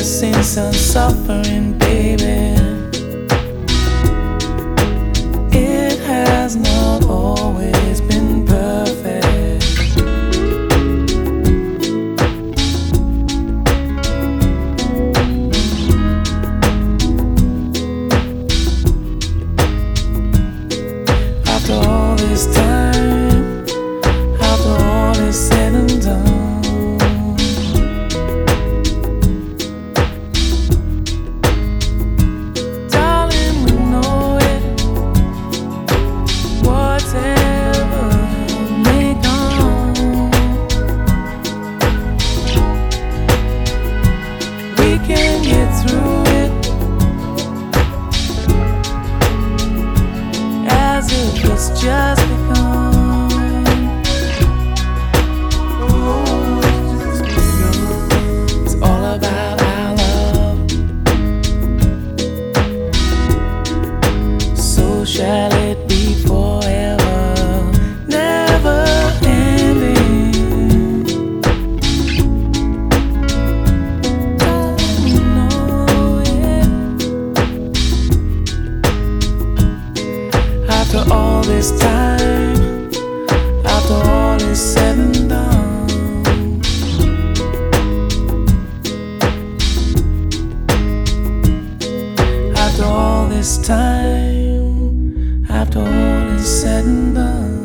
seen some suffering, baby. It has not always been perfect. After all this time, after all is said and done, darling, we know it. Whatever may come, we can get through it as if it's just begun. It's all about our love. So shall it be forever, never ending. You know it. After all this time, after all is said and done, after all this time, after all is said and done.